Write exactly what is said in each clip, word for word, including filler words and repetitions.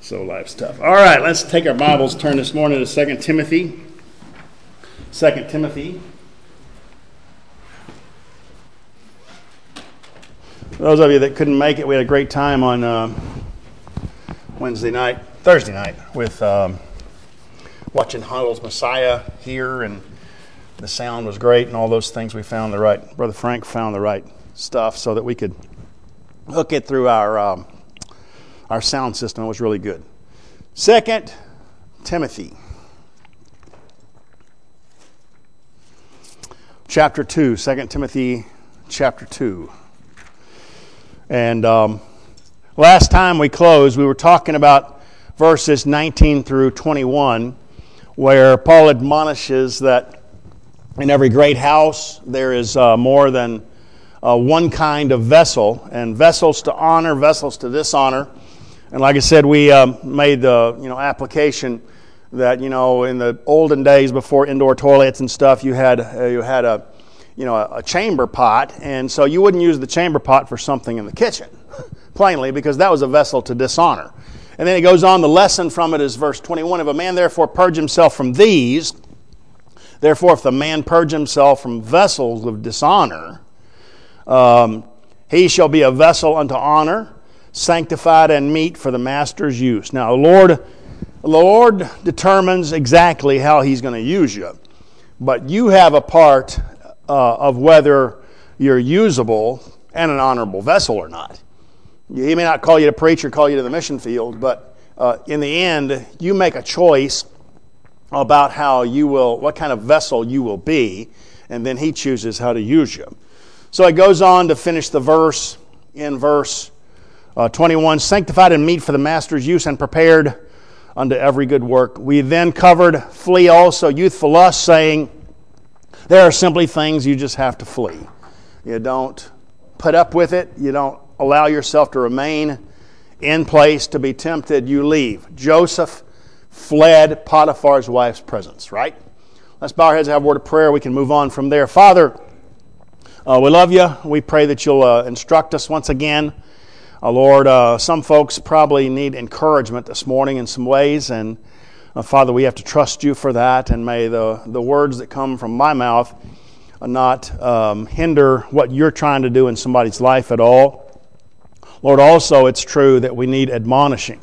So life's tough. All right, let's take our Bibles, turn this morning to Second Timothy. Second Timothy. For those of you that couldn't make it, we had a great time on uh, Wednesday night, Thursday night, with um, watching Handel's Messiah here, and the sound was great, and all those things. We found the right, Brother Frank found the right stuff so that we could hook it through our um, our sound system. It was really good. Second Timothy, chapter two. Second Timothy, chapter two. And um, last time we closed, we were talking about verses nineteen through twenty-one, where Paul admonishes that in every great house there is uh, more than uh, one kind of vessel, and vessels to honor, vessels to dishonor. And like I said, we um, made the you know application that you know in the olden days before indoor toilets and stuff, you had uh, you had a you know a, a chamber pot, and so you wouldn't use the chamber pot for something in the kitchen, plainly, because that was a vessel to dishonor. And then it goes on. The lesson from it is verse twenty-one: If a man therefore purge himself from these, therefore if the man purge himself from vessels of dishonor, um, he shall be a vessel unto honor, sanctified and meet for the master's use. Now, the Lord, the Lord determines exactly how He's going to use you, but you have a part uh, of whether you're usable and an honorable vessel or not. He may not call you to preach or call you to the mission field, but uh, in the end, you make a choice about how you will, what kind of vessel you will be, and then He chooses how to use you. So it goes on to finish the verse in verse Uh, twenty-one, sanctified and meet for the master's use and prepared unto every good work. We then covered flee also youthful lust, saying there are simply things you just have to flee. You don't put up with it. You don't allow yourself to remain in place to be tempted. You leave. Joseph fled Potiphar's wife's presence, right? Let's bow our heads and have a word of prayer. We can move on from there. Father, uh, we love you. We pray that you'll uh, instruct us once again. Uh, Lord, uh, some folks probably need encouragement this morning in some ways, and uh, Father, we have to trust you for that, and may the, the words that come from my mouth not um, hinder what you're trying to do in somebody's life at all. Lord, also it's true that we need admonishing,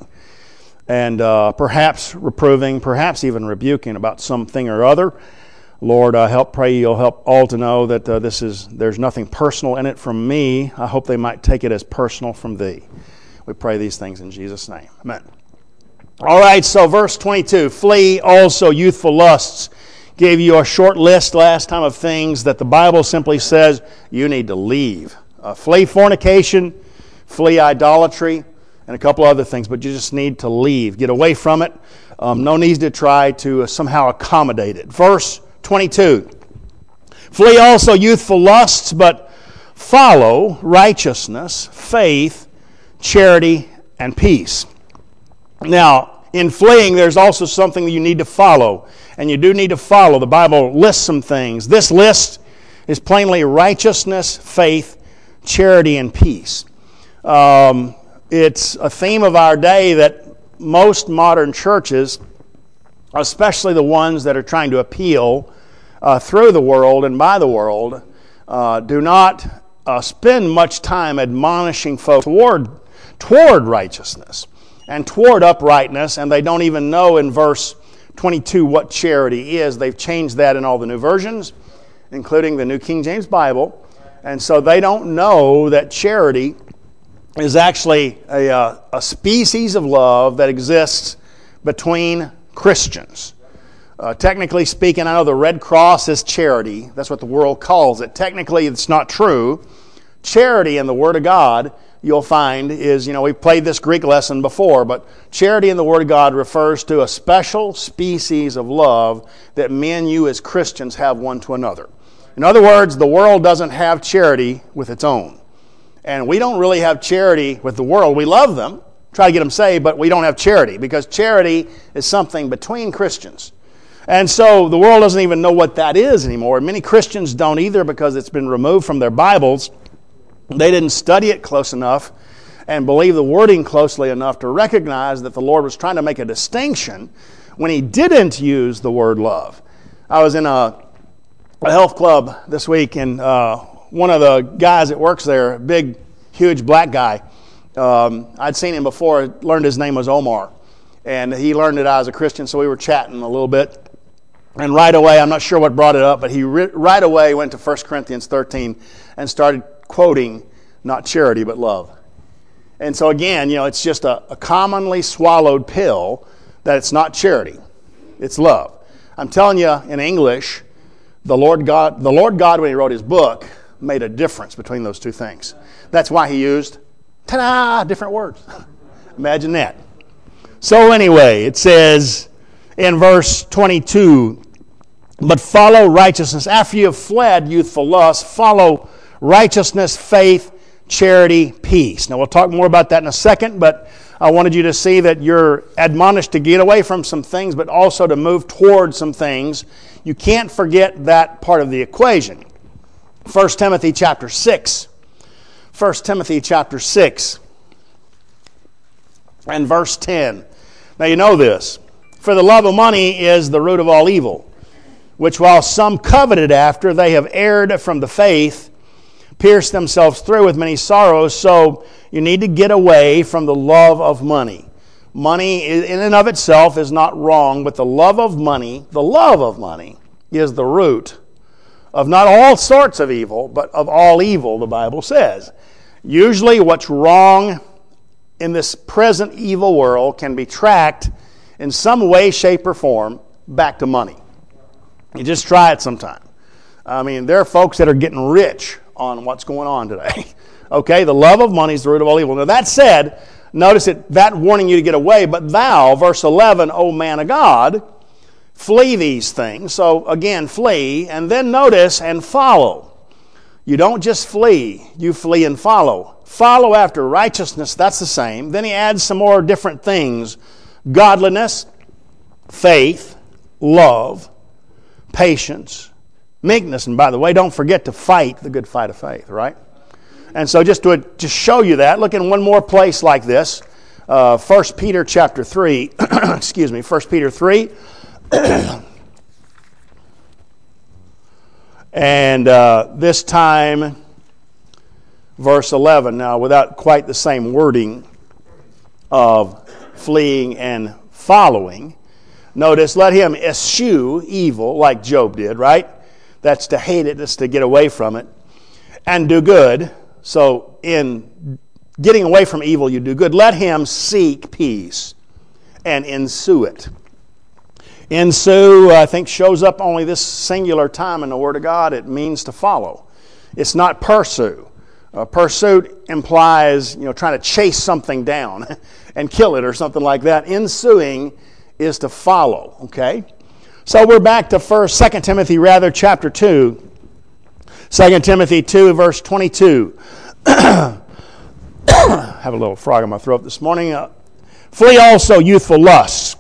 and uh, perhaps reproving, perhaps even rebuking about something or other. Lord, I help pray you'll help all to know that uh, this is there's nothing personal in it from me. I hope they might take it as personal from thee. We pray these things in Jesus' name. Amen. All right, so verse twenty-two, flee also youthful lusts. Gave you a short list last time of things that the Bible simply says you need to leave. Uh, flee fornication, flee idolatry, and a couple other things, but you just need to leave. Get away from it. Um, no need to try to uh, somehow accommodate it. Verse twenty-two, flee also youthful lusts, but follow righteousness, faith, charity, and peace. Now, in fleeing, there's also something that you need to follow, and you do need to follow. The Bible lists some things. This list is plainly righteousness, faith, charity, and peace. Um, it's a theme of our day that most modern churches, especially the ones that are trying to appeal uh, through the world and by the world, uh, do not uh, spend much time admonishing folks toward, toward righteousness and toward uprightness, and they don't even know in verse twenty-two what charity is. They've changed that in all the new versions, including the New King James Bible, and so they don't know that charity is actually a, uh, a species of love that exists between Christians. Uh, technically speaking, I know the Red Cross is charity. That's what the world calls it. Technically, it's not true. Charity in the Word of God, you'll find, is, you know, we've played this Greek lesson before, but charity in the Word of God refers to a special species of love that me and you as Christians have one to another. In other words, the world doesn't have charity with its own. And we don't really have charity with the world. We love them, try to get them saved, but we don't have charity, because charity is something between Christians. And so the world doesn't even know what that is anymore. Many Christians don't either, because it's been removed from their Bibles. They didn't study it close enough. and believe the wording closely enough to recognize that the Lord was trying to make a distinction when he didn't use the word love. I was in a, a health club this week, and uh, one of the guys that works there, a big, huge black guy, um, I'd seen him before, learned his name was Omar. And he learned that I was a Christian, so we were chatting a little bit. And right away, I'm not sure what brought it up, but he re- right away went to First Corinthians thirteen and started quoting, not charity, but love. And so again, you know, it's just a, a commonly swallowed pill that it's not charity, it's love. I'm telling you, in English, the Lord God, the Lord God, when he wrote his book, made a difference between those two things. That's why he used, ta-da, different words. Imagine that. So anyway, it says in verse twenty-two, but follow righteousness. After you have fled youthful lust, follow righteousness, faith, charity, peace. Now we'll talk more about that in a second, but I wanted you to see that you're admonished to get away from some things, but also to move toward some things. You can't forget that part of the equation. First Timothy chapter six. First Timothy chapter six and verse ten. Now you know this. For the love of money is the root of all evil, which while some coveted after, they have erred from the faith, pierced themselves through with many sorrows. So you need to get away from the love of money. Money in and of itself is not wrong, but the love of money, the love of money is the root of not all sorts of evil, but of all evil, the Bible says. Usually what's wrong in this present evil world can be tracked in some way, shape, or form back to money. You just try it sometime. I mean, there are folks that are getting rich on what's going on today. Okay, the love of money is the root of all evil. Now that said, notice it, that warning you to get away, but thou, verse eleven, O man of God, flee these things. So again, flee, and then notice and follow. You don't just flee, you flee and follow. Follow after righteousness, that's the same. Then he adds some more different things. Godliness, faith, love, patience, meekness. And by the way, don't forget to fight the good fight of faith, right? And so just to just show you that, look in one more place like this. Uh, First Peter chapter three. Excuse me, First Peter three. And uh, this time, verse eleven. Now, without quite the same wording of fleeing and following. Notice, let him eschew evil like Job did, right? That's to hate it, that's to get away from it. And do good. So in getting away from evil, you do good. Let him seek peace and ensue it. Ensue, I think, shows up only this singular time in the Word of God. It means to follow. It's not pursue. Uh, pursuit implies, you know, trying to chase something down and kill it or something like that. Ensuing is to follow, okay? So we're back to first, Second Timothy, rather, chapter two. Second Timothy two, verse twenty-two. Have a little frog in my throat this morning. Uh, Flee also youthful lusts,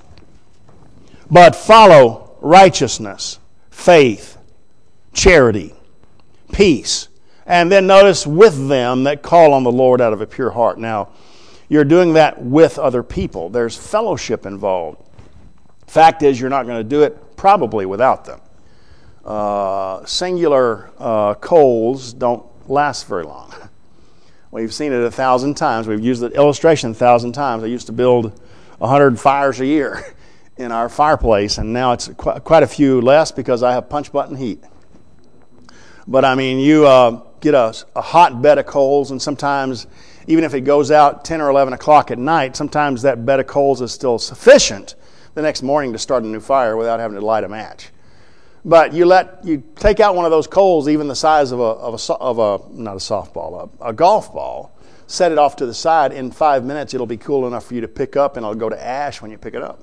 but follow righteousness, faith, charity, peace. And then notice, with them that call on the Lord out of a pure heart. Now, you're doing that with other people. There's fellowship involved. Fact is, you're not going to do it probably without them. Uh, singular uh, coals don't last very long. We've seen it a thousand times. We've used the illustration a thousand times. I used to build a hundred fires a year in our fireplace, and now it's qu- quite a few less because I have punch button heat. But I mean, you uh, get a, a hot bed of coals, and sometimes, even if it goes out ten or eleven o'clock at night, sometimes that bed of coals is still sufficient the next morning to start a new fire without having to light a match. But you let you take out one of those coals, even the size of a of a of a not a softball, a, a golf ball, set it off to the side. In five minutes, it'll be cool enough for you to pick up, and it'll go to ash when you pick it up.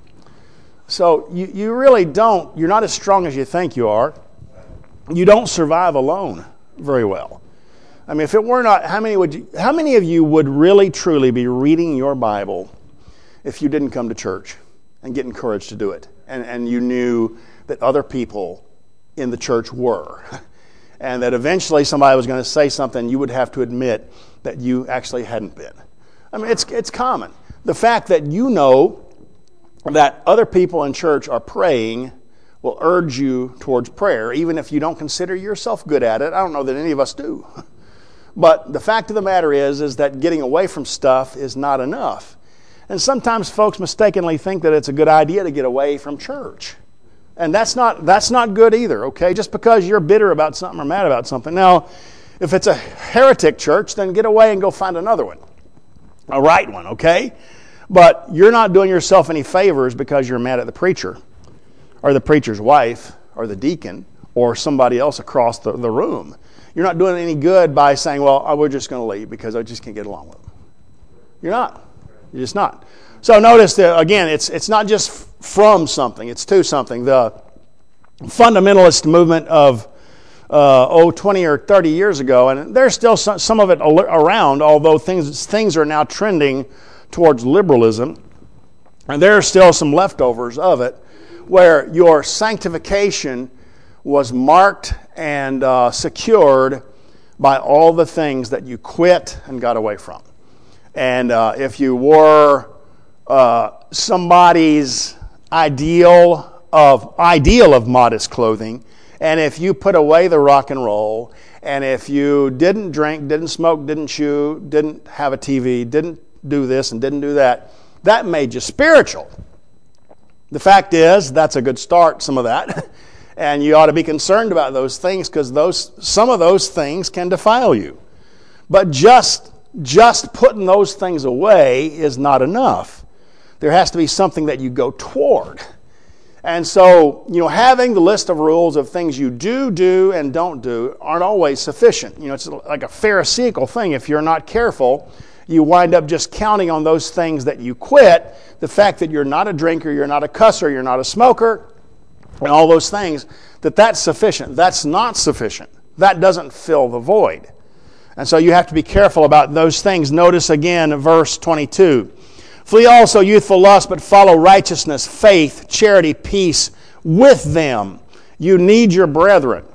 So you you really don't. You're not as strong as you think you are. You don't survive alone very well. I mean, if it were not, how many would you, how many of you would really truly be reading your Bible if you didn't come to church and get encouraged to do it, and and you knew that other people in the church were, and that eventually somebody was going to say something, you would have to admit that you actually hadn't been. I mean, it's it's common. The fact that you know that other people in church are praying will urge you towards prayer, even if you don't consider yourself good at it. I don't know that any of us do. But the fact of the matter is, is that getting away from stuff is not enough. And sometimes folks mistakenly think that it's a good idea to get away from church. And that's not that's not good either, okay? Just because you're bitter about something or mad about something. Now, if it's a heretic church, then get away and go find another one. A right one, okay? But you're not doing yourself any favors because you're mad at the preacher or the preacher's wife or the deacon or somebody else across the, the room. You're not doing any good by saying, well, oh, we're just going to leave because I just can't get along with them. You're not. You're just not. So notice that, again, it's it's not just from something, it's to something. The fundamentalist movement of, uh, oh, twenty or thirty years ago, and there's still some, some of it around, although things things are now trending towards liberalism, and there are still some leftovers of it, where your sanctification was marked and uh, secured by all the things that you quit and got away from. And uh, if you wore uh, somebody's ideal of ideal of modest clothing, and if you put away the rock and roll, and if you didn't drink, didn't smoke, didn't chew, didn't have a T V, didn't do this and didn't do that, that made you spiritual. The fact is, that's a good start, some of that. And you ought to be concerned about those things because those some of those things can defile you. But just, just putting those things away is not enough. There has to be something that you go toward. And so, you know, having the list of rules of things you do, do, and don't do aren't always sufficient. You know, it's like a Pharisaical thing. If you're not careful, you wind up just counting on those things that you quit. The fact that you're not a drinker, you're not a cusser, you're not a smoker, and all those things, that that's sufficient. That's not sufficient. That doesn't fill the void. And so you have to be careful about those things. Notice again verse twenty-two. Flee also youthful lust, but follow righteousness, faith, charity, peace with them. You need your brethren.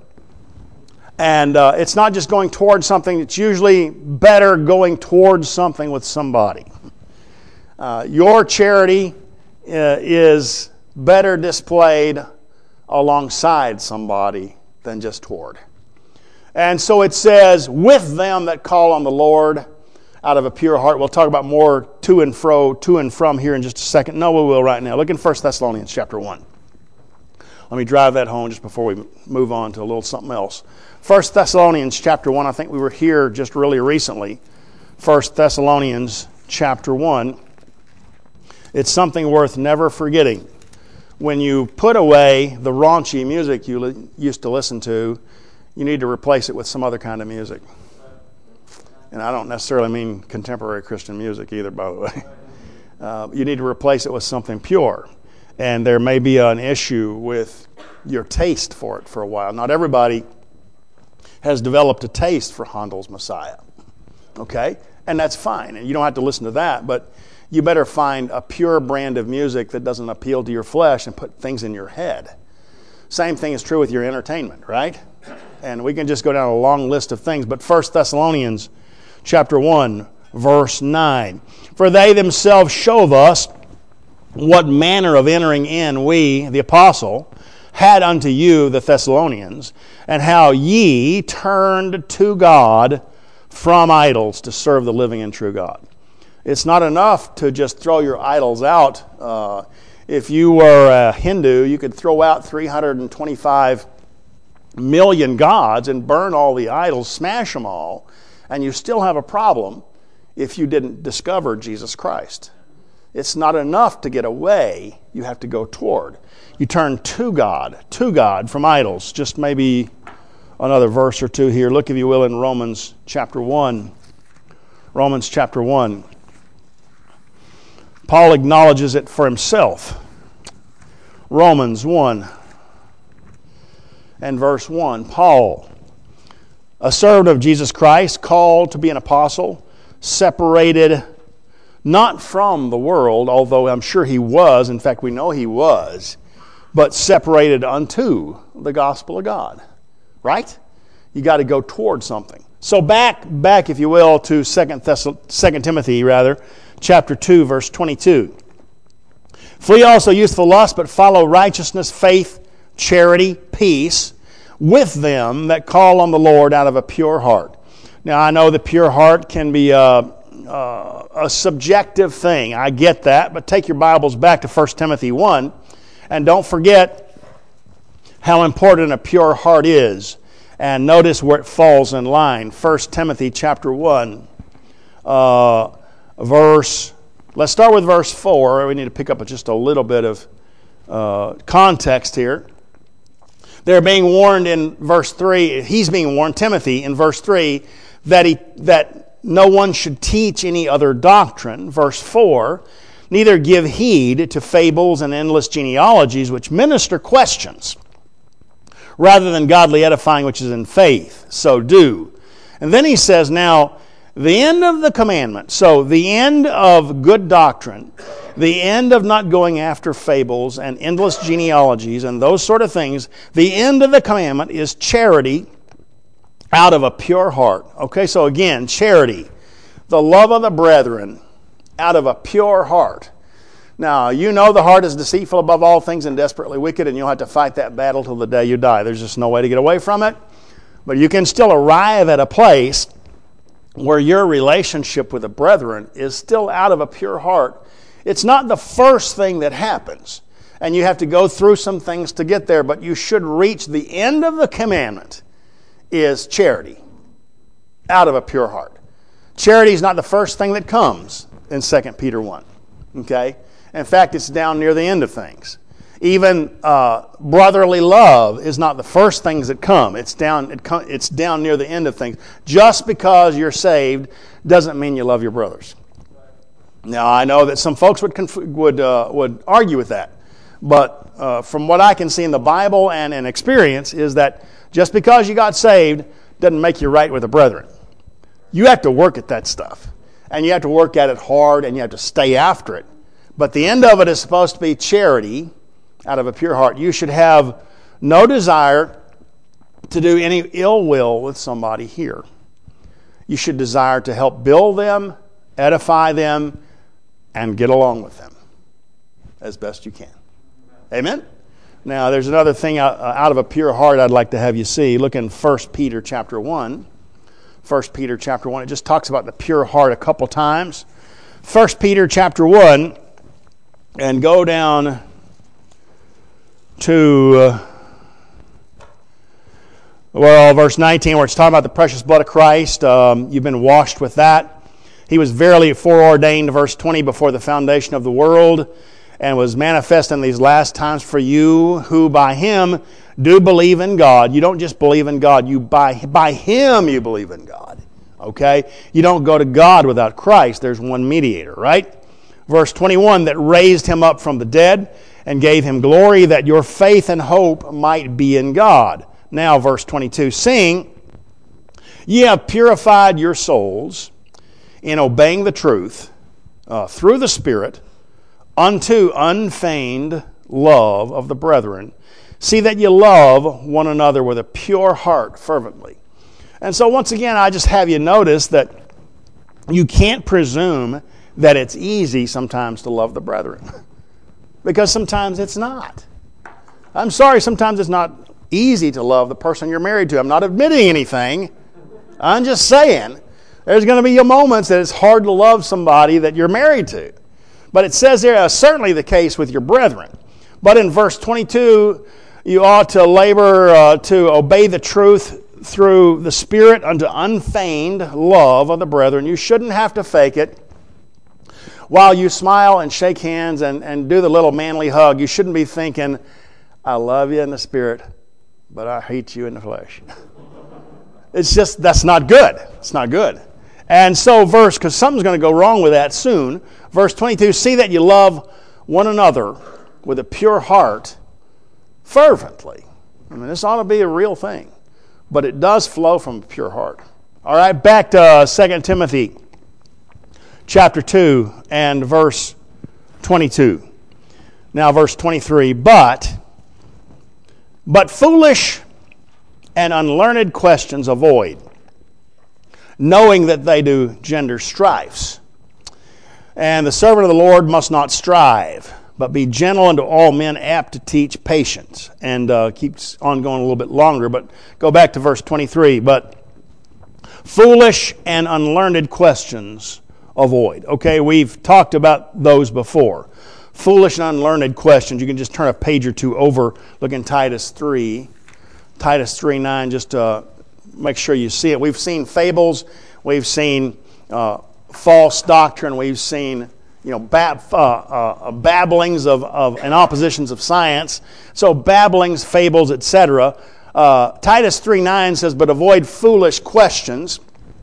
And uh, it's not just going towards something. It's usually better going towards something with somebody. Uh, your charity uh, is better displayed alongside somebody than just toward. And so it says, with them that call on the Lord out of a pure heart. We'll talk about more to and fro, to and from here in just a second. No, we will right now. Look in First Thessalonians chapter one. Let me drive that home just before we move on to a little something else. First Thessalonians chapter one. I think we were here just really recently. First Thessalonians chapter one. It's something worth never forgetting. When you put away the raunchy music you li- used to listen to, you need to replace it with some other kind of music. And I don't necessarily mean contemporary Christian music either, by the way. Uh, you need to replace it with something pure. And there may be an issue with your taste for it for a while. Not everybody has developed a taste for Handel's Messiah. Okay? And that's fine. And you don't have to listen to that, but you better find a pure brand of music that doesn't appeal to your flesh and put things in your head. Same thing is true with your entertainment, right? And we can just go down a long list of things. But First Thessalonians chapter one, verse nine. For they themselves show us what manner of entering in we, the apostle, had unto you, the Thessalonians, and how ye turned to God from idols to serve the living and true God. It's not enough to just throw your idols out. Uh, if you were a Hindu, you could throw out three hundred twenty-five million gods and burn all the idols, smash them all, and you still have a problem if you didn't discover Jesus Christ. It's not enough to get away. You have to go toward. You turn to God, to God from idols. Just maybe another verse or two here. Look, if you will, in Romans chapter one. Romans chapter one. Paul acknowledges it for himself. Romans one and verse one. Paul, a servant of Jesus Christ, called to be an apostle, separated not from the world, although I'm sure he was, in fact we know he was, but separated unto the gospel of God. Right? You got to go toward something. So back, back, if you will, to Second Timothy, rather, chapter two, verse twenty-two. Flee also youthful lust, but follow righteousness, faith, charity, peace, with them that call on the Lord out of a pure heart. Now, I know the pure heart can be a, a, a subjective thing. I get that, but take your Bibles back to First Timothy one, and don't forget how important a pure heart is. And notice where it falls in line. First Timothy chapter one, uh, verse, let's start with verse four. We need to pick up just a little bit of uh, context here. They're being warned in verse three, he's being warned, Timothy, in verse three, that he that no one should teach any other doctrine. Verse four, neither give heed to fables and endless genealogies which minister questions, rather than godly edifying which is in faith. So do. And then he says, now, the end of the commandment, so the end of good doctrine, the end of not going after fables and endless genealogies and those sort of things, the end of the commandment is charity out of a pure heart. Okay, so again, charity, the love of the brethren out of a pure heart. Now, you know the heart is deceitful above all things and desperately wicked, and you'll have to fight that battle till the day you die. There's just no way to get away from it. But you can still arrive at a place where your relationship with the brethren is still out of a pure heart. It's not the first thing that happens, and you have to go through some things to get there, but you should reach the end of the commandment is charity out of a pure heart. Charity is not the first thing that comes in Second Peter one. Okay? In fact, it's down near the end of things. Even uh, brotherly love is not the first things that come. It's down, it com- it's down near the end of things. Just because you're saved doesn't mean you love your brothers. Now, I know that some folks would conf- would uh, would argue with that. But uh, from what I can see in the Bible and in experience is that just because you got saved doesn't make you right with the brethren. You have to work at that stuff. And you have to work at it hard, and you have to stay after it. But the end of it is supposed to be charity out of a pure heart. You should have no desire to do any ill will with somebody here. You should desire to help build them, edify them, and get along with them as best you can. Amen? Now, there's another thing out, out of a pure heart I'd like to have you see. Look in First Peter chapter one. First Peter chapter one. It just talks about the pure heart a couple times. First Peter chapter one. And go down to, uh, well, verse nineteen, where it's talking about the precious blood of Christ. Um, you've been washed with that. He was verily foreordained, verse twenty, before the foundation of the world, and was manifest in these last times for you, who by him do believe in God. You don't just believe in God. You by, by him you believe in God. Okay? You don't go to God without Christ. There's one mediator, right? Verse twenty-one, that raised him up from the dead and gave him glory, that your faith and hope might be in God. Now, verse twenty-two, seeing ye have purified your souls in obeying the truth uh, through the Spirit unto unfeigned love of the brethren, see that you love one another with a pure heart fervently. And so once again, I just have you notice that you can't presume that it's easy sometimes to love the brethren. Because sometimes it's not. I'm sorry, sometimes it's not easy to love the person you're married to. I'm not admitting anything. I'm just saying there's going to be moments that it's hard to love somebody that you're married to. But it says there, uh, certainly the case with your brethren. But in verse twenty-two, you ought to labor uh, to obey the truth through the Spirit unto unfeigned love of the brethren. You shouldn't have to fake it. While you smile and shake hands and, and do the little manly hug, you shouldn't be thinking, I love you in the spirit, but I hate you in the flesh. It's just, that's not good. It's not good. And so verse, because something's going to go wrong with that soon, verse twenty-two, see that you love one another with a pure heart fervently. I mean, this ought to be a real thing. But it does flow from a pure heart. All right, back to uh, Second Timothy chapter two and verse twenty-two. Now verse twenty-three, but, but foolish and unlearned questions avoid, knowing that they do gender strifes. And the servant of the Lord must not strive, but be gentle unto all men, apt to teach patience. And uh, keeps on going a little bit longer, but go back to verse twenty-three. But foolish and unlearned questions avoid. Okay, we've talked about those before. Foolish and unlearned questions. You can just turn a page or two over, look in Titus three. Titus three nine, just to make sure you see it. We've seen fables. We've seen uh, false doctrine. We've seen you know bab, uh, uh, babblings of, of and oppositions of science. So babblings, fables, et cetera. Uh, Titus three nine says, but avoid foolish questions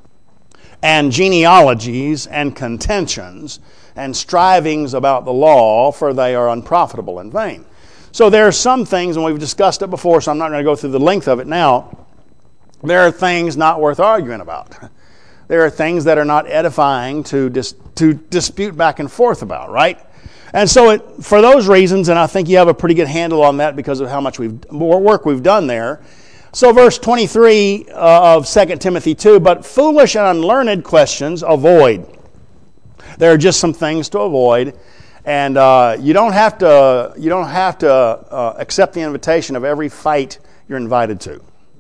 and genealogies and contentions and strivings about the law, for they are unprofitable and vain. So there are some things, and we've discussed it before, so I'm not going to go through the length of it now. There are things not worth arguing about. There are things that are not edifying to dis- to dispute back and forth about, right? And so it, for those reasons, and I think you have a pretty good handle on that because of how much we've more work we've done there. So verse twenty-three uh, of Second Timothy two, but foolish and unlearned questions avoid. There are just some things to avoid, and uh, you don't have to you don't have to uh, accept the invitation of every fight you're invited to.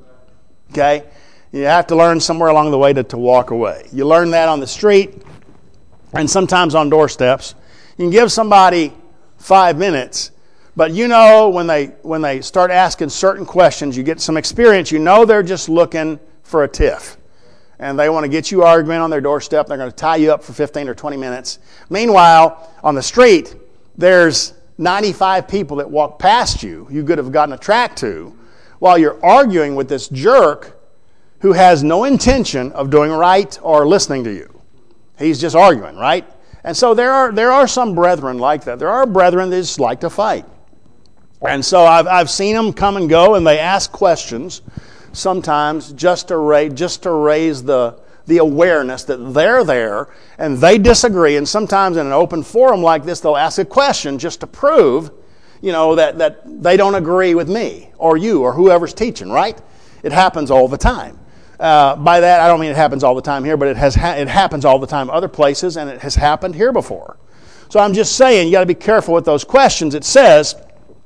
Okay, you have to learn somewhere along the way to, to walk away. You learn that on the street, and sometimes on doorsteps. You can give somebody five minutes, but you know when they when they start asking certain questions, you get some experience. You know they're just looking for a tiff. And they want to get you arguing on their doorstep. They're going to tie you up for fifteen or twenty minutes. Meanwhile, on the street, there's ninety-five people that walk past you you could have gotten a track to while you're arguing with this jerk who has no intention of doing right or listening to you. He's just arguing, right? And so there are there are some brethren like that. There are brethren that just like to fight. And so I've I've seen them come and go, and they ask questions sometimes just to raise, just to raise the, the awareness that they're there and they disagree. And sometimes in an open forum like this, they'll ask a question just to prove, you know, that, that they don't agree with me or you or whoever's teaching, right? It happens all the time. Uh, by that, I don't mean it happens all the time here, but it has ha- it happens all the time other places, and it has happened here before. So I'm just saying, you got to be careful with those questions. It says,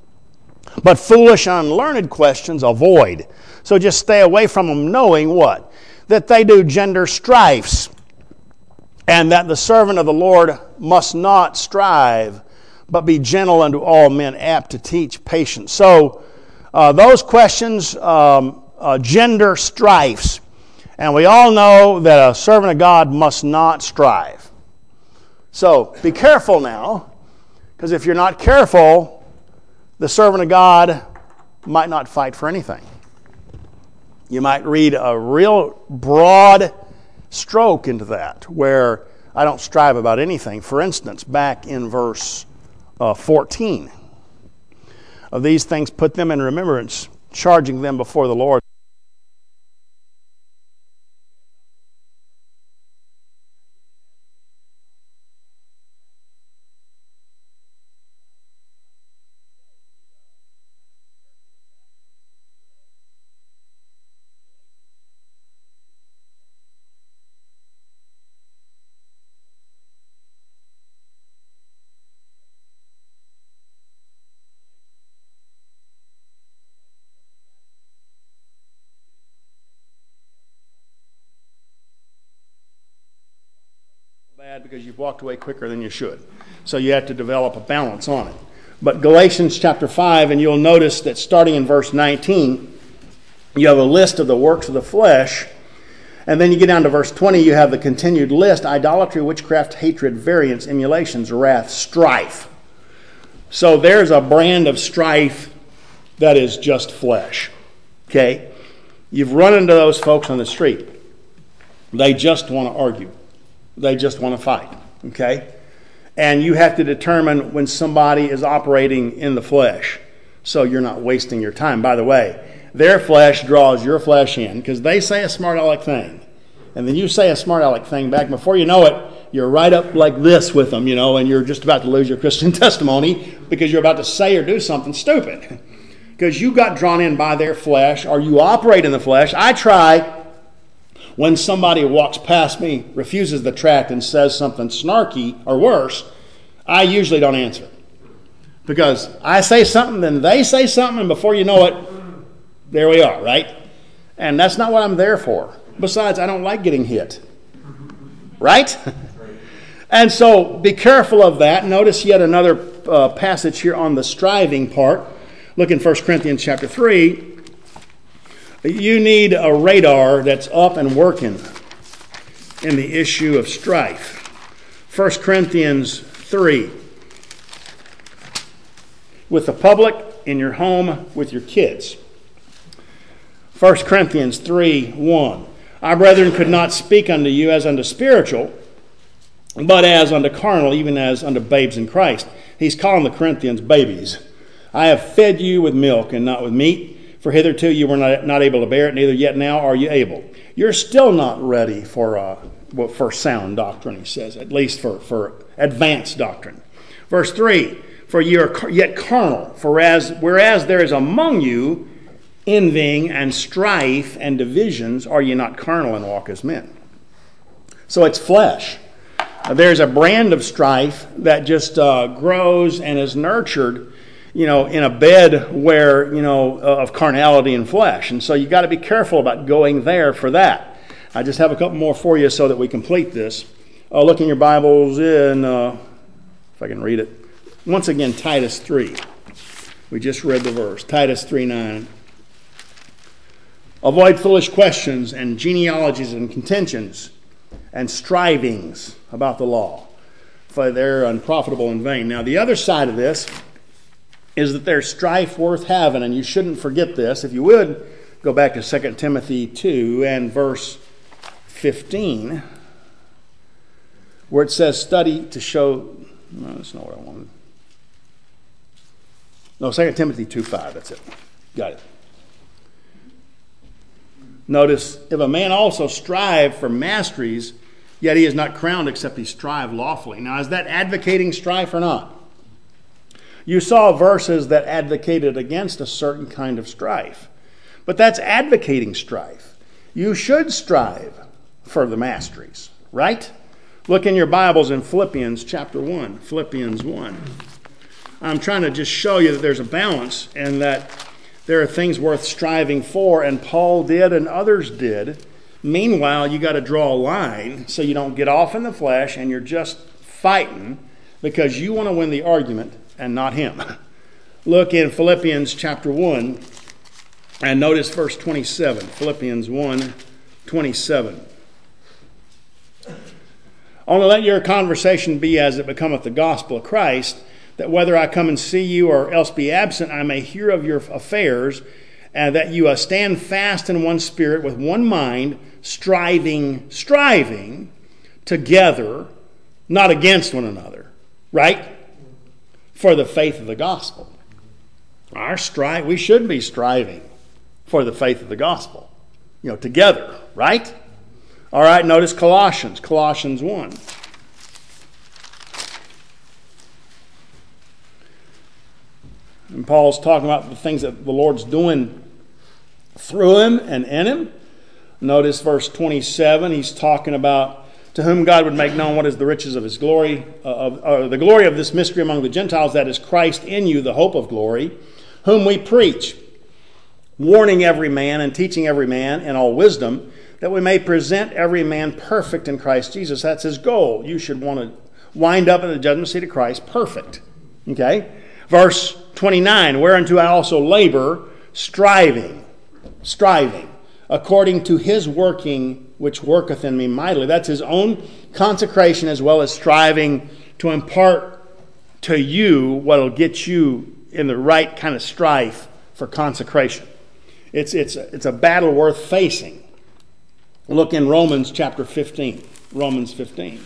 but foolish and unlearned questions avoid. So just stay away from them, knowing what? That they do gender strifes, and that the servant of the Lord must not strive, but be gentle unto all men, apt to teach patience. So uh, those questions, um, uh, gender strifes, and we all know that a servant of God must not strive. So be careful now, because if you're not careful, the servant of God might not fight for anything. You might read a real broad stroke into that, where I don't strive about anything. For instance, back in verse uh, fourteen, of these things put them in remembrance, charging them before the Lord. Bad because you've walked away quicker than you should. So you have to develop a balance on it. But Galatians chapter five, and you'll notice that starting in verse nineteen, you have a list of the works of the flesh. And then you get down to verse twenty, you have the continued list: idolatry, witchcraft, hatred, variance, emulations, wrath, strife. So there's a brand of strife that is just flesh. Okay? You've run into those folks on the street. They just want to argue. They just want to fight, okay? And you have to determine when somebody is operating in the flesh, so you're not wasting your time. By the way, their flesh draws your flesh in, because they say a smart aleck thing, and then you say a smart aleck thing back. Before you know it, you're right up like this with them, you know, and you're just about to lose your Christian testimony because you're about to say or do something stupid, because you got drawn in by their flesh, or you operate in the flesh. I try when somebody walks past me, refuses the tract, and says something snarky or worse, I usually don't answer. Because I say something, then they say something, and before you know it, there we are, right? And that's not what I'm there for. Besides, I don't like getting hit. Right? And so be careful of that. Notice yet another uh, passage here on the striving part. Look in First Corinthians chapter three. You need a radar that's up and working in the issue of strife. First Corinthians three. With the public, in your home, with your kids. First Corinthians three one. Our brethren could not speak unto you as unto spiritual, but as unto carnal, even as unto babes in Christ. He's calling the Corinthians babies. I have fed you with milk and not with meat, for hitherto you were not, not able to bear it, neither yet now are you able. You're still not ready for uh, for sound doctrine, he says, at least for, for advanced doctrine. Verse three, for you are yet carnal, for as, whereas there is among you envying and strife and divisions, are ye not carnal and walk as men? So it's flesh. There's a brand of strife that just uh, grows and is nurtured, you know, in a bed where, you know, of carnality and flesh. And so you got to be careful about going there for that. I just have a couple more for you so that we complete this. Uh, look in your Bibles in, uh, if I can read it. Once again, Titus three. We just read the verse. Titus three nine. Avoid foolish questions and genealogies and contentions and strivings about the law, for they're unprofitable and vain. Now, the other side of this is that there's strife worth having, and you shouldn't forget this. If you would, go back to Second Timothy two and verse fifteen, where it says, study to show... No, that's not what I wanted. No, Second Timothy two five, that's it. Got it. Notice, if a man also strive for masteries, yet he is not crowned except he strive lawfully. Now, is that advocating strife or not? You saw verses that advocated against a certain kind of strife. But that's advocating strife. You should strive for the masteries, right? Look in your Bibles in Philippians chapter one. Philippians one. I'm trying to just show you that there's a balance and that there are things worth striving for, and Paul did and others did. Meanwhile, you got to draw a line so you don't get off in the flesh and you're just fighting because you want to win the argument and not him. Look in Philippians chapter one and notice verse twenty-seven. Philippians one twenty-seven. Only let your conversation be as it becometh the gospel of Christ, that whether I come and see you or else be absent, I may hear of your affairs, and that you uh, stand fast in one spirit with one mind, striving, striving together, not against one another, right? For the faith of the gospel. Our strive, we should be striving for the faith of the gospel, you know, together, right? All right, notice Colossians, Colossians one. And Paul's talking about the things that the Lord's doing through him and in him. Notice verse twenty-seven. He's talking about to whom God would make known what is the riches of his glory, uh, of, uh, the glory of this mystery among the Gentiles, that is Christ in you, the hope of glory, whom we preach, warning every man and teaching every man in all wisdom, that we may present every man perfect in Christ Jesus. That's his goal. You should want to wind up in the judgment seat of Christ perfect. Okay? Verse twenty-nine, whereunto I also labor, striving, striving, according to his working which worketh in me mightily. That's his own consecration as well as striving to impart to you what will get you in the right kind of strife for consecration. It's, it's, it's a battle worth facing. Look in Romans chapter fifteen. Romans fifteen.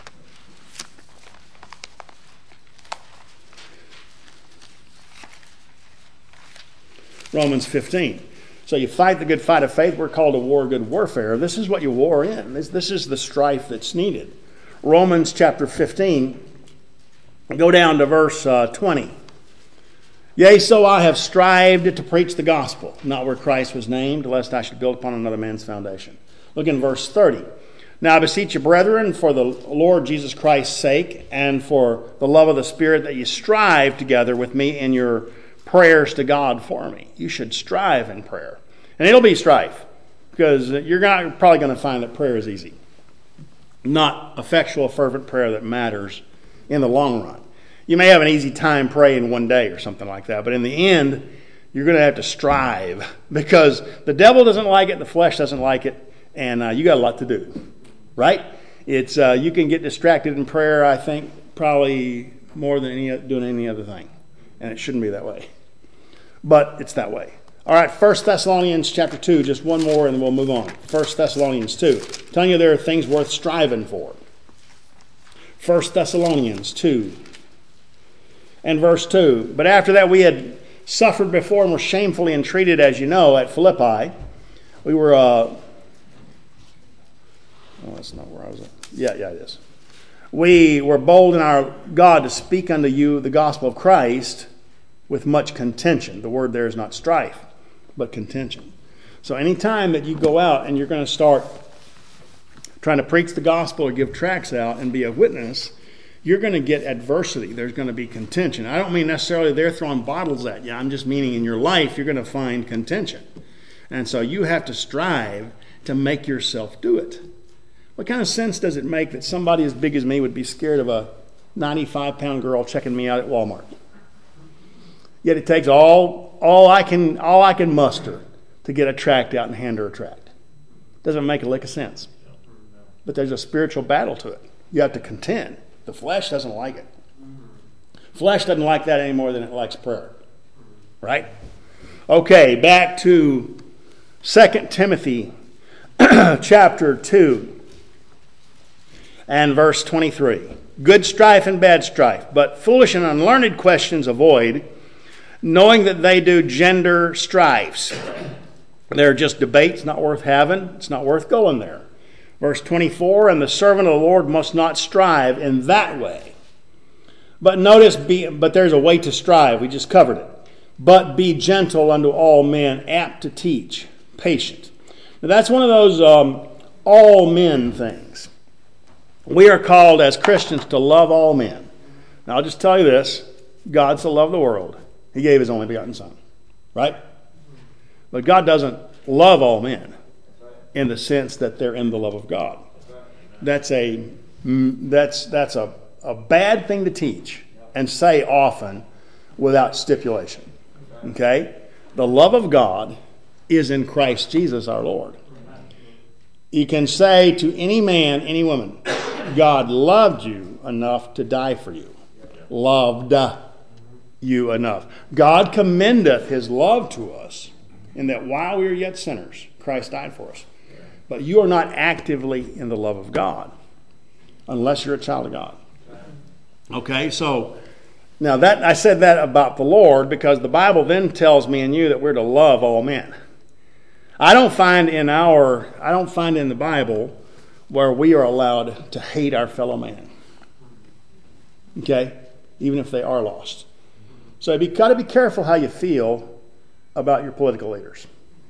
Romans fifteen. So you fight the good fight of faith. We're called to war good warfare. This is what you war in. This, this is the strife that's needed. Romans chapter fifteen. Go down to verse uh, twenty. Yea, so I have strived to preach the gospel, not where Christ was named, lest I should build upon another man's foundation. Look in verse thirty. Now I beseech you, brethren, for the Lord Jesus Christ's sake, and for the love of the Spirit, that you strive together with me in your prayers to God for me. You should strive in prayer. And it'll be strife, because you're not, probably going to find that prayer is easy. Not effectual, fervent prayer that matters in the long run. You may have an easy time praying one day or something like that, but in the end, you're going to have to strive, because the devil doesn't like it, the flesh doesn't like it, and uh, you got a lot to do. Right? It's uh, you can get distracted in prayer, I think, probably more than any, doing any other thing. And it shouldn't be that way. But it's that way. All right, First Thessalonians chapter two, just one more and then we'll move on. First Thessalonians two. I'm telling you there are things worth striving for. First Thessalonians two and verse two. But after that we had suffered before and were shamefully entreated, as you know, at Philippi. We were... Uh, Oh, that's not where I was at. Yeah, yeah, it is. We were bold in our God to speak unto you the gospel of Christ with much contention. The word there is not strife, but contention. So anytime that you go out and you're going to start trying to preach the gospel or give tracts out and be a witness, you're going to get adversity. There's going to be contention. I don't mean necessarily they're throwing bottles at you. I'm just meaning in your life you're going to find contention. And so you have to strive to make yourself do it. What kind of sense does it make that somebody as big as me would be scared of a ninety-five pound girl checking me out at Walmart? Yet it takes all all I can all I can muster to get a tract out and hand her a tract. Doesn't make a lick of sense. But there's a spiritual battle to it. You have to contend. The flesh doesn't like it. Flesh doesn't like that any more than it likes prayer. Right? Okay, back to Second Timothy chapter two. And verse twenty-three. Good strife and bad strife, but foolish and unlearned questions avoid, knowing that they do gender strifes. They're just debates not worth having. It's not worth going there. Verse twenty-four, and the servant of the Lord must not strive in that way. But notice, be, but there's a way to strive. We just covered it. But be gentle unto all men, apt to teach, patient. Now that's one of those um, all men things. We are called as Christians to love all men. Now, I'll just tell you this. God so loved the world, He gave His only begotten Son. Right? But God doesn't love all men in the sense that they're in the love of God. That's a that's that's a, a bad thing to teach and say often without stipulation. Okay? The love of God is in Christ Jesus our Lord. You can say to any man, any woman, God loved you enough to die for you. Loved you enough. God commendeth His love to us in that while we are yet sinners, Christ died for us. But you are not actively in the love of God unless you're a child of God. Okay, so now that I said that about the Lord because the Bible then tells me and you that we're to love all men. I don't find in our I don't find in the Bible where we are allowed to hate our fellow man. Okay? Even if they are lost. So you've got to be careful how you feel about your political leaders.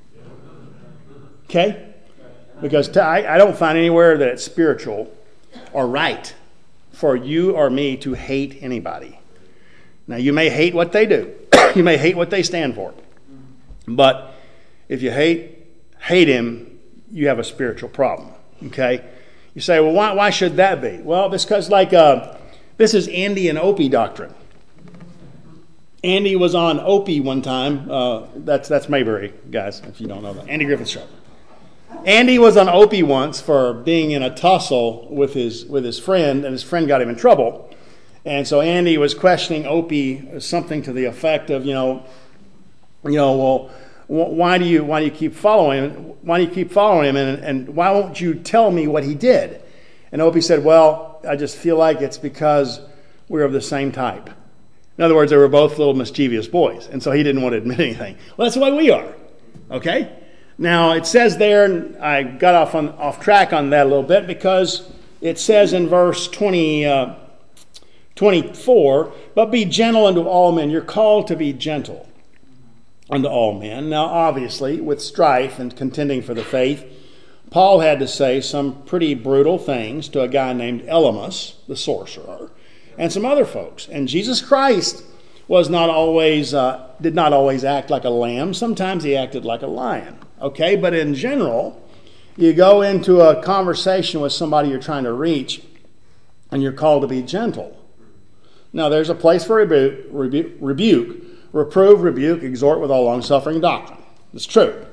Okay? Because t- I, I don't find anywhere that it's spiritual or right for you or me to hate anybody. Now, you may hate what they do. You may hate what they stand for. But if you hate hate him, you have a spiritual problem. Okay? You say, well, why, why should that be? Well, it's because, like, uh, this is Andy and Opie doctrine. Andy was on Opie one time. Uh, that's that's Mayberry, guys, if you don't know that. Andy Griffith Show. Andy was on Opie once for being in a tussle with his with his friend, and his friend got him in trouble. And so Andy was questioning Opie something to the effect of, you know, you know, well, why do you why do you keep following him? Why do you keep following him? And, and why won't you tell me what he did? And Opie said, well, I just feel like it's because we're of the same type. In other words, they were both little mischievous boys, and so he didn't want to admit anything. Well, that's the way we are. Okay? Now, it says there, and I got off on off track on that a little bit, because it says in verse twenty, uh, twenty-four, but be gentle unto all men. You're called to be gentle unto all men. Now, obviously, with strife and contending for the faith, Paul had to say some pretty brutal things to a guy named Elymas, the sorcerer, and some other folks. And Jesus Christ was not always, uh, did not always act like a lamb. Sometimes he acted like a lion. Okay, but in general, you go into a conversation with somebody you're trying to reach, and you're called to be gentle. Now, there's a place for rebuke, rebuke, rebuke, reprove, rebuke, exhort with all long-suffering doctrine. It's true.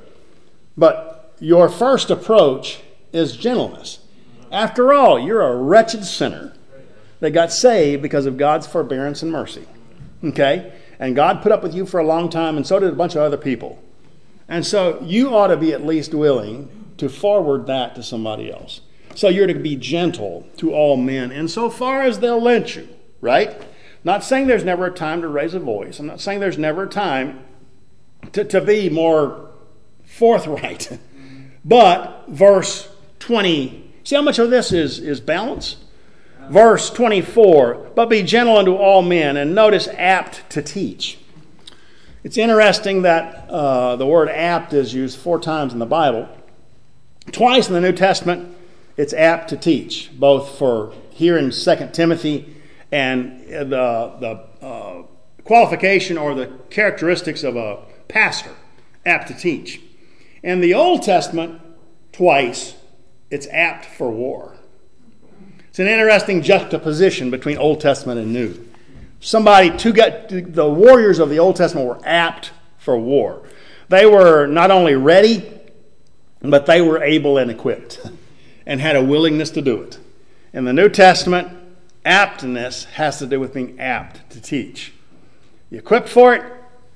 But your first approach is gentleness. After all, you're a wretched sinner that got saved because of God's forbearance and mercy. Okay? And God put up with you for a long time, and so did a bunch of other people. And so you ought to be at least willing to forward that to somebody else. So you're to be gentle to all men insofar as they'll let you, right? Not saying there's never a time to raise a voice. I'm not saying there's never a time to, to be more forthright. But verse twenty, see how much of this is, is balance? Verse twenty-four, but be gentle unto all men, and notice apt to teach. It's interesting that uh, the word apt is used four times in the Bible. Twice in the New Testament, it's apt to teach, both for here in Second Timothy and the, the uh, qualification or the characteristics of a pastor, apt to teach. In the Old Testament, twice, it's apt for war. It's an interesting juxtaposition between Old Testament and New. Somebody, to get, the warriors of the Old Testament were apt for war. They were not only ready, but they were able and equipped and had a willingness to do it. In the New Testament, aptness has to do with being apt to teach. You're equipped for it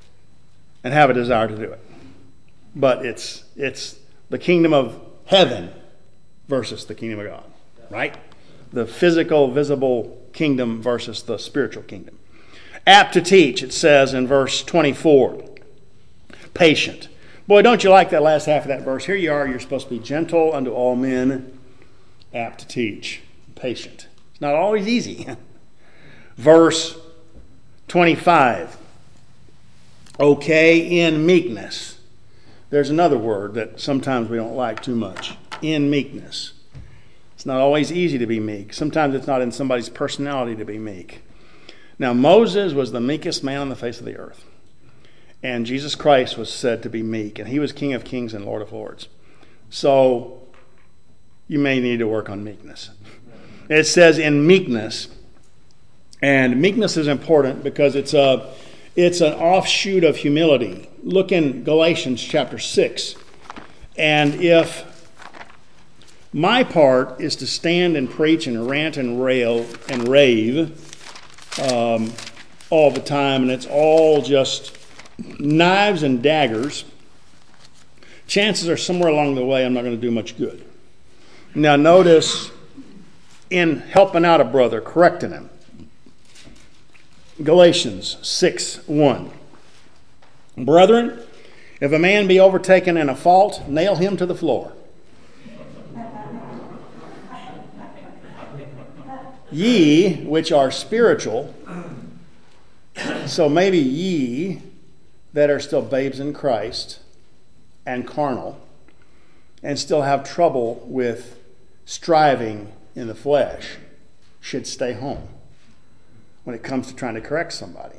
and have a desire to do it. But it's it's the kingdom of heaven versus the kingdom of God, right? The physical, visible kingdom versus the spiritual kingdom. Apt to teach, it says in verse twenty-four. Patient. Boy, don't you like that last half of that verse? Here you are, you're supposed to be gentle unto all men, apt to teach, patient. It's not always easy. Verse twenty-five. Okay, in meekness. There's another word that sometimes we don't like too much. In meekness. It's not always easy to be meek. Sometimes it's not in somebody's personality to be meek. Now, Moses was the meekest man on the face of the earth. And Jesus Christ was said to be meek. And he was King of Kings and Lord of Lords. So, you may need to work on meekness. It says in meekness. And meekness is important because it's a, it's an offshoot of humility. Look in Galatians chapter six. And if my part is to stand and preach and rant and rail and rave um, all the time, and it's all just knives and daggers, chances are somewhere along the way I'm not going to do much good. Now notice, in helping out a brother, correcting him, Galatians six one. Brethren, if a man be overtaken in a fault, nail him to the floor. Ye, which are spiritual, so maybe ye that are still babes in Christ and carnal and still have trouble with striving in the flesh should stay home when it comes to trying to correct somebody.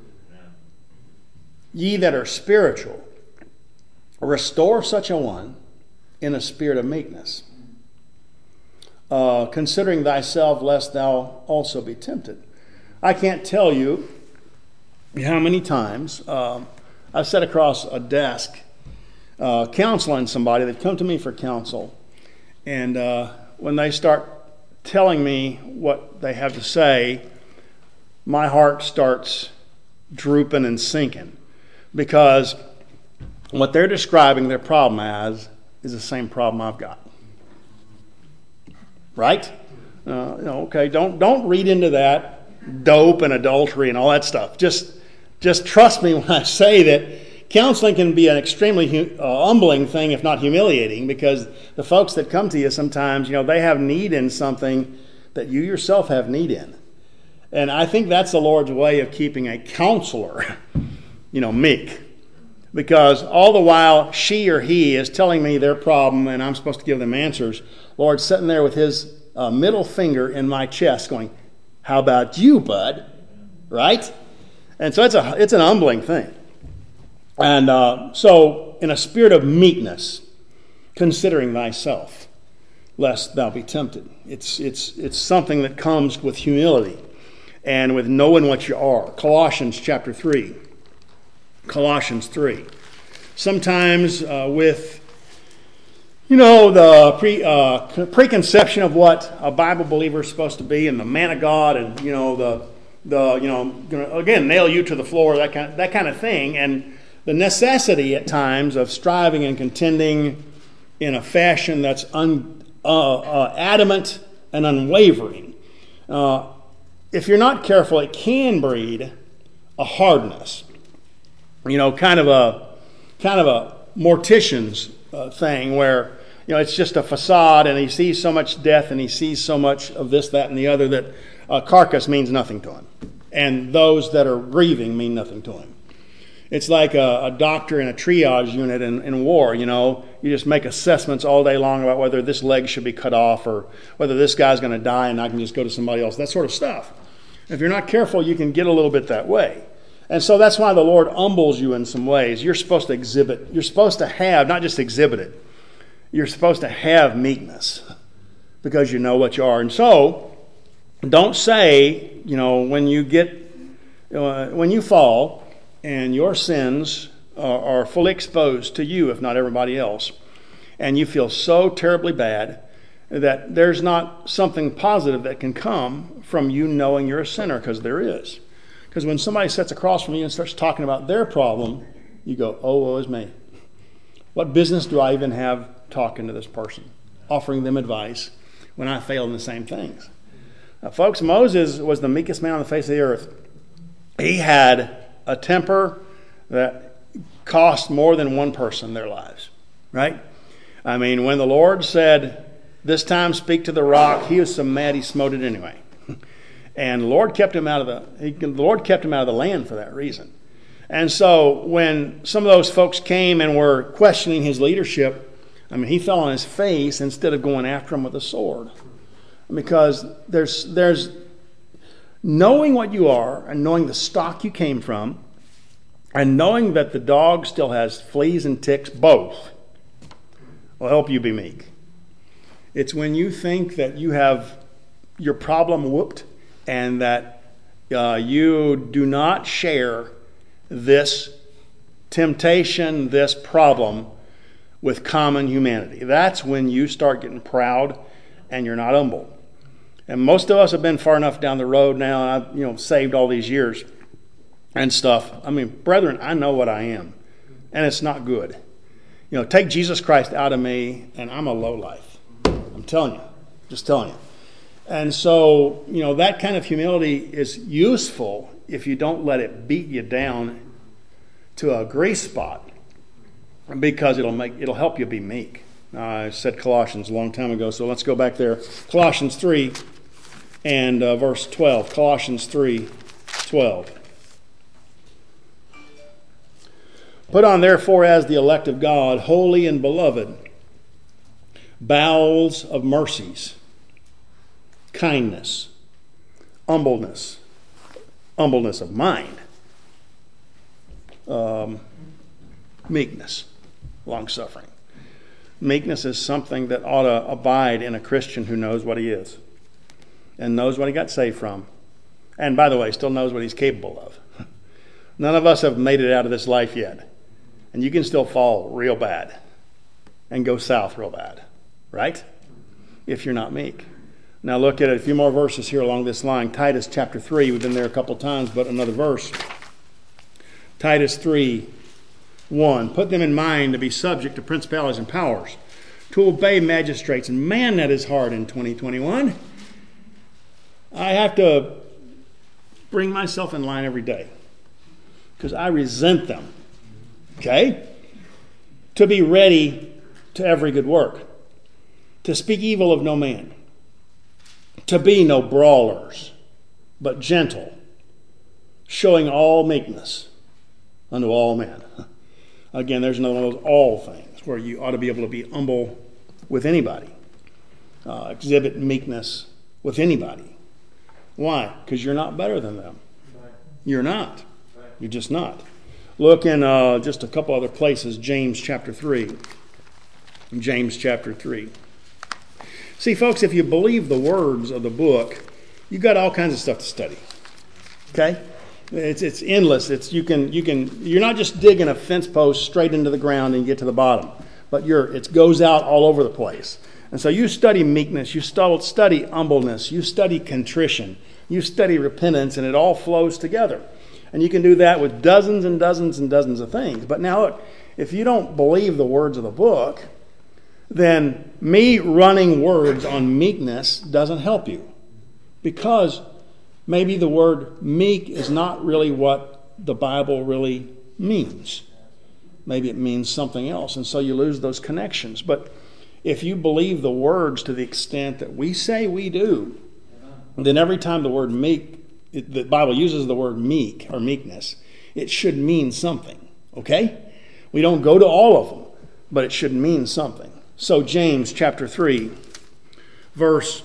Ye that are spiritual, restore such a one in a spirit of meekness, uh, considering thyself lest thou also be tempted. I can't tell you how many times uh, I've sat across a desk uh, counseling somebody. They've come to me for counsel, and uh, when they start telling me what they have to say, my heart starts drooping and sinking, because what they're describing their problem as is the same problem I've got. Right? Uh, you know, okay, don't don't read into that dope and adultery and all that stuff. Just just trust me when I say that counseling can be an extremely uh, humbling thing, if not humiliating, because the folks that come to you sometimes, you know, they have need in something that you yourself have need in. And I think that's the Lord's way of keeping a counselor, you know, meek. Because all the while she or he is telling me their problem and I'm supposed to give them answers, Lord's sitting there with his uh, middle finger in my chest going, how about you, bud? Right? And so it's a it's an humbling thing. And uh, so in a spirit of meekness, considering thyself, lest thou be tempted. It's it's it's something that comes with humility and with knowing what you are. Colossians chapter three. Colossians three. Sometimes uh, with, you know, the pre, uh, preconception of what a Bible believer is supposed to be and the man of God and, you know, the, the you know, gonna, again, nail you to the floor, that kind, that kind of thing. And the necessity at times of striving and contending in a fashion that's un, uh, uh, adamant and unwavering. Uh, if you're not careful, it can breed a hardness. You know, kind of a kind of a mortician's uh, thing where, you know, it's just a facade and he sees so much death and he sees so much of this, that, and the other that a carcass means nothing to him. And those that are grieving mean nothing to him. It's like a, a doctor in a triage unit in, in war, you know. You just make assessments all day long about whether this leg should be cut off or whether this guy's going to die and I can just go to somebody else, that sort of stuff. If you're not careful, you can get a little bit that way. And so that's why the Lord humbles you in some ways. You're supposed to exhibit, you're supposed to have, not just exhibit it, you're supposed to have meekness because you know what you are. And so, don't say, you know, when you get, uh, when you fall and your sins are, are fully exposed to you, if not everybody else, and you feel so terribly bad that there's not something positive that can come from you knowing you're a sinner, because there is. Because when somebody sits across from you and starts talking about their problem, you go, oh, woe is me. What business do I even have talking to this person, offering them advice when I fail in the same things? Now, folks, Moses was the meekest man on the face of the earth. He had a temper that cost more than one person their lives, right? I mean, when the Lord said, this time speak to the rock, he was so mad he smote it anyway. And the Lord kept him out of the, he, the Lord kept him out of the land for that reason. And so when some of those folks came and were questioning his leadership, I mean, he fell on his face instead of going after him with a sword. Because there's there's knowing what you are and knowing the stock you came from and knowing that the dog still has fleas and ticks, both, will help you be meek. It's when you think that you have your problem whooped and that uh, you do not share this temptation, this problem with common humanity. That's when you start getting proud and you're not humble. And most of us have been far enough down the road now, and I've, you know, saved all these years and stuff. I mean, brethren, I know what I am, and it's not good. You know, take Jesus Christ out of me, and I'm a lowlife. I'm telling you, just telling you. And so, you know, that kind of humility is useful if you don't let it beat you down to a grease spot, because it'll make it'll help you be meek. Now, I said Colossians a long time ago, so let's go back there. Colossians three and uh, verse twelve. Colossians three, twelve. Put on therefore as the elect of God, holy and beloved, bowels of mercies, kindness, humbleness, humbleness of mind, um, meekness, long-suffering. Meekness is something that ought to abide in a Christian who knows what he is and knows what he got saved from. And by the way, still knows what he's capable of. None of us have made it out of this life yet. And you can still fall real bad and go south real bad, right? If you're not meek. Now look at it, a few more verses here along this line. Titus chapter three, we've been there a couple times, but another verse. Titus three, one. Put them in mind to be subject to principalities and powers, to obey magistrates. And man, that is hard in twenty twenty-one. I have to bring myself in line every day because I resent them. Okay? To be ready to every good work, to speak evil of no man, to be no brawlers, but gentle, showing all meekness unto all men. Again, there's another one of those all things where you ought to be able to be humble with anybody. Uh, exhibit meekness with anybody. Why? Because you're not better than them. You're not. You're just not. Look in uh, just a couple other places. James chapter three. James chapter three. See, folks, if you believe the words of the book, you've got all kinds of stuff to study. Okay? It's it's endless. It's you can you can you're not just digging a fence post straight into the ground and get to the bottom, but you're it goes out all over the place. And so you study meekness, you study humbleness, you study contrition, you study repentance, and it all flows together. And you can do that with dozens and dozens and dozens of things. But now look, if you don't believe the words of the book, then me running words on meekness doesn't help you. Because maybe the word meek is not really what the Bible really means. Maybe it means something else, and so you lose those connections. But if you believe the words to the extent that we say we do, then every time the word meek, it, the Bible uses the word meek or meekness, it should mean something, okay? We don't go to all of them, but it should mean something. So James chapter three, verse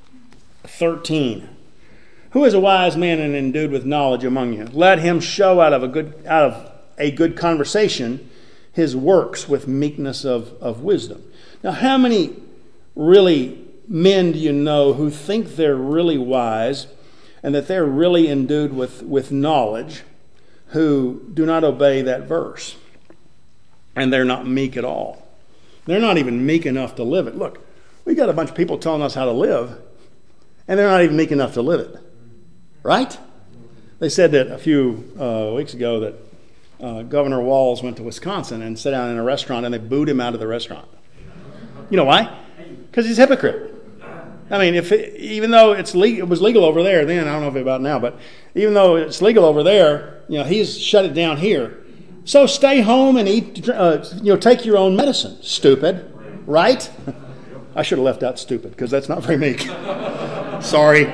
thirteen. Who is a wise man and endued with knowledge among you? Let him show out of a good out of a good conversation his works with meekness of, of wisdom. Now, how many really men do you know who think they're really wise and that they're really endued with, with knowledge who do not obey that verse? And they're not meek at all. They're not even meek enough to live it. Look, we got a bunch of people telling us how to live, and they're not even meek enough to live it. Right? They said that a few uh, weeks ago that uh, Governor Walz went to Wisconsin and sat down in a restaurant and they booed him out of the restaurant. You know why? Because he's a hypocrite. I mean, if it, even though it's le- it was legal over there then, I don't know if it's about now, but even though it's legal over there, you know, he's shut it down here. So stay home and eat, uh, you know, take your own medicine, stupid. Right? I should have left out stupid because that's not very meek. Sorry.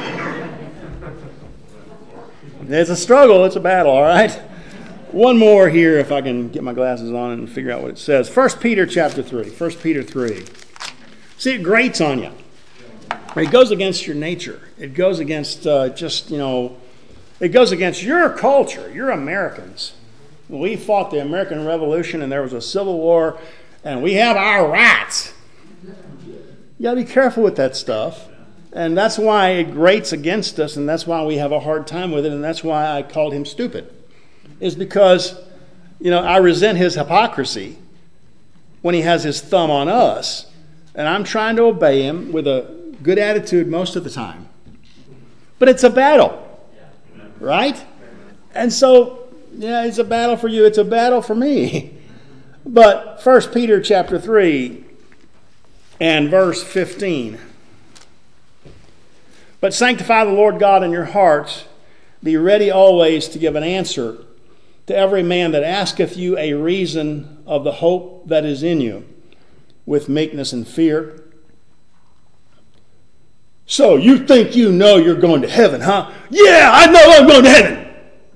It's a struggle. It's a battle, all right? One more here, if I can get my glasses on and figure out what it says. First Peter chapter three. First Peter three. See, it grates on you. It goes against your nature. It goes against uh, just, you know, it goes against your culture. You're Americans. We fought the American Revolution and there was a civil war and we have our rights. You got to be careful with that stuff. And that's why it grates against us, and that's why we have a hard time with it, and that's why I called him stupid. Is because, you know, I resent his hypocrisy when he has his thumb on us, and I'm trying to obey him with a good attitude most of the time. But it's a battle, right? And so, yeah, it's a battle for you. It's a battle for me. But First Peter chapter three and verse fifteen. But sanctify the Lord God in your hearts. Be ready always to give an answer to every man that asketh you a reason of the hope that is in you, with meekness and fear. So you think you know you're going to heaven, huh? Yeah, I know I'm going to heaven.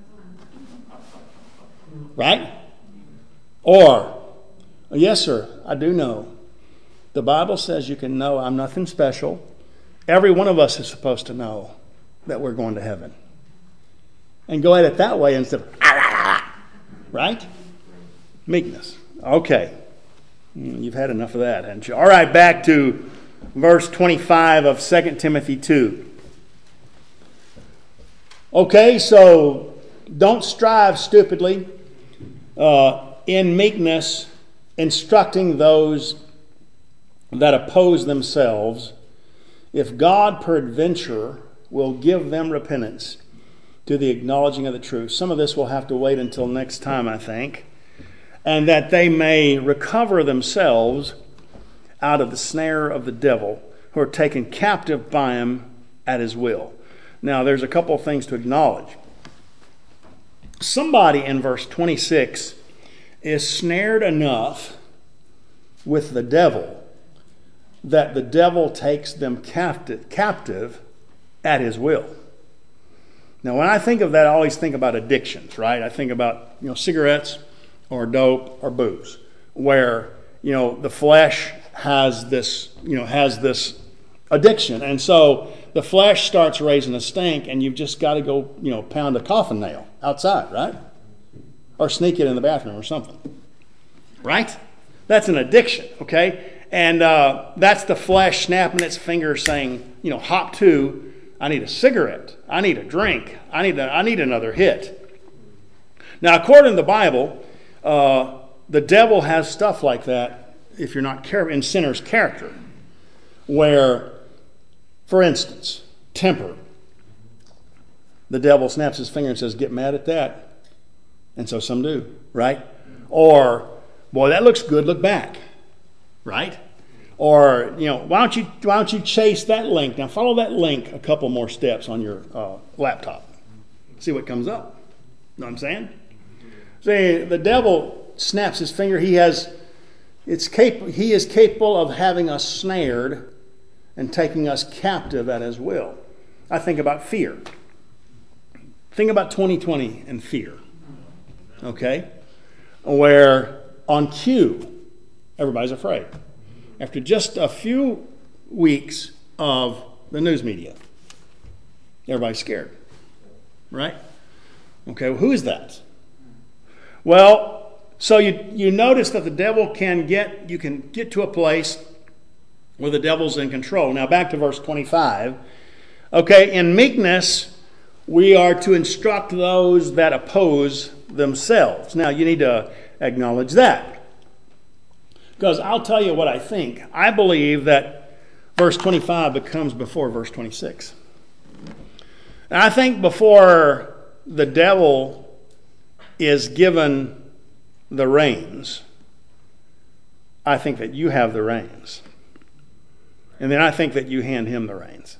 Right? Or, yes, sir, I do know. The Bible says you can know I'm nothing special. Every one of us is supposed to know that we're going to heaven. And go at it that way instead of, ah, ah, ah, right? Meekness. Okay. You've had enough of that, haven't you? All right, back to verse twenty-five of Second Timothy two. Okay, so don't strive stupidly uh, in meekness, instructing those that oppose themselves, if God peradventure will give them repentance to the acknowledging of the truth. Some of this will have to wait until next time, I think. And that they may recover themselves out of the snare of the devil, who are taken captive by him at his will. Now, there's a couple of things to acknowledge. Somebody in verse twenty-six is snared enough with the devil that the devil takes them captive, captive at his will. Now, when I think of that, I always think about addictions, right? I think about, you know, cigarettes or dope or booze, where, you know, the flesh has this, you know, has this addiction. And so the flesh starts raising a stink, and you've just got to go, you know, pound a coffin nail outside, right? Or sneak it in the bathroom or something. Right? That's an addiction, okay? And uh, that's the flesh snapping its fingers saying, you know, hop to, I need a cigarette. I need a drink. I need a, I need another hit. Now, according to the Bible, uh, the devil has stuff like that, if you're not careful, in sinner's character, where, for instance, temper. The devil snaps his finger and says, get mad at that. And so some do, right? Or, boy, that looks good, look back, right? Or, you know, why don't you why don't you chase that link? Now follow that link a couple more steps on your uh, laptop. See what comes up. Know what I'm saying? See, the devil snaps his finger. He has, it's cap- he is capable of having us snared and taking us captive at his will. I think about fear. Think about twenty twenty and fear. Okay? Where on cue, everybody's afraid. After just a few weeks of the news media, everybody's scared. Right? Okay, well, who is that? Well, so you, you notice that the devil can get, you can get to a place where the devil's in control. Now back to verse twenty-five. Okay, in meekness, we are to instruct those that oppose themselves. Now you need to acknowledge that. Because I'll tell you what I think. I believe that verse twenty-five becomes before verse twenty-six. And I think before the devil is given the reins, I think that you have the reins. And then I think that you hand him the reins.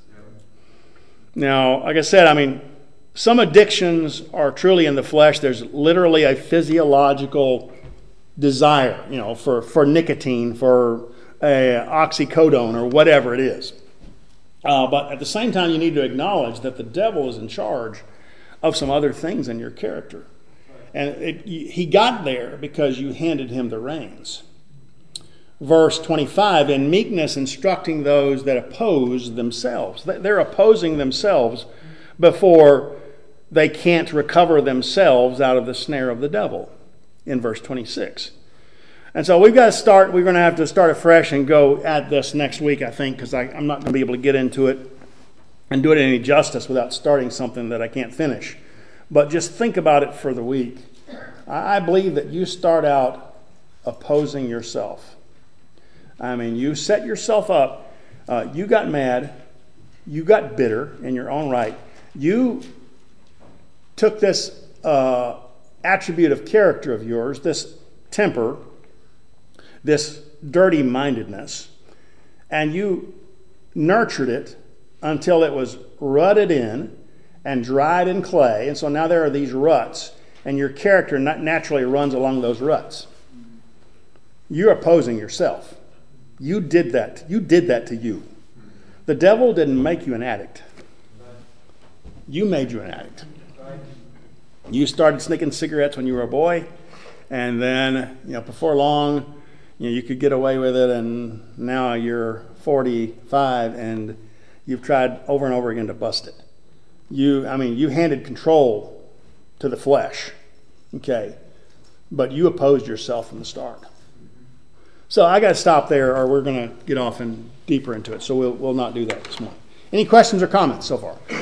Now, like I said, I mean, some addictions are truly in the flesh. There's literally a physiological desire, you know, for, for nicotine, for a oxycodone, or whatever it is. Uh, but at the same time, you need to acknowledge that the devil is in charge of some other things in your character. And it, he got there because you handed him the reins. Verse twenty-five, in meekness instructing those that oppose themselves. They're opposing themselves before they can't recover themselves out of the snare of the devil in verse twenty-six. And so we've got to start, we're going to have to start afresh and go at this next week, I think, because I'm not going to be able to get into it and do it any justice without starting something that I can't finish. But just think about it for the week. I believe that you start out opposing yourself. I mean, you set yourself up. Uh, you got mad. You got bitter in your own right. You took this uh, attribute of character of yours, this temper, this dirty-mindedness, and you nurtured it until it was rutted in and dried in clay. And so now there are these ruts, and your character naturally runs along those ruts. You're opposing yourself. You did that. You did that to you. The devil didn't make you an addict. You made you an addict. You started sneaking cigarettes when you were a boy, and then, you know, before long, you know, you could get away with it, and now you're forty-five, and you've tried over and over again to bust it. You, I mean, you handed control to the flesh, okay, but you opposed yourself from the start. So I got to stop there, or we're going to get off and deeper into it. So we'll we'll not do that this morning. Any questions or comments so far?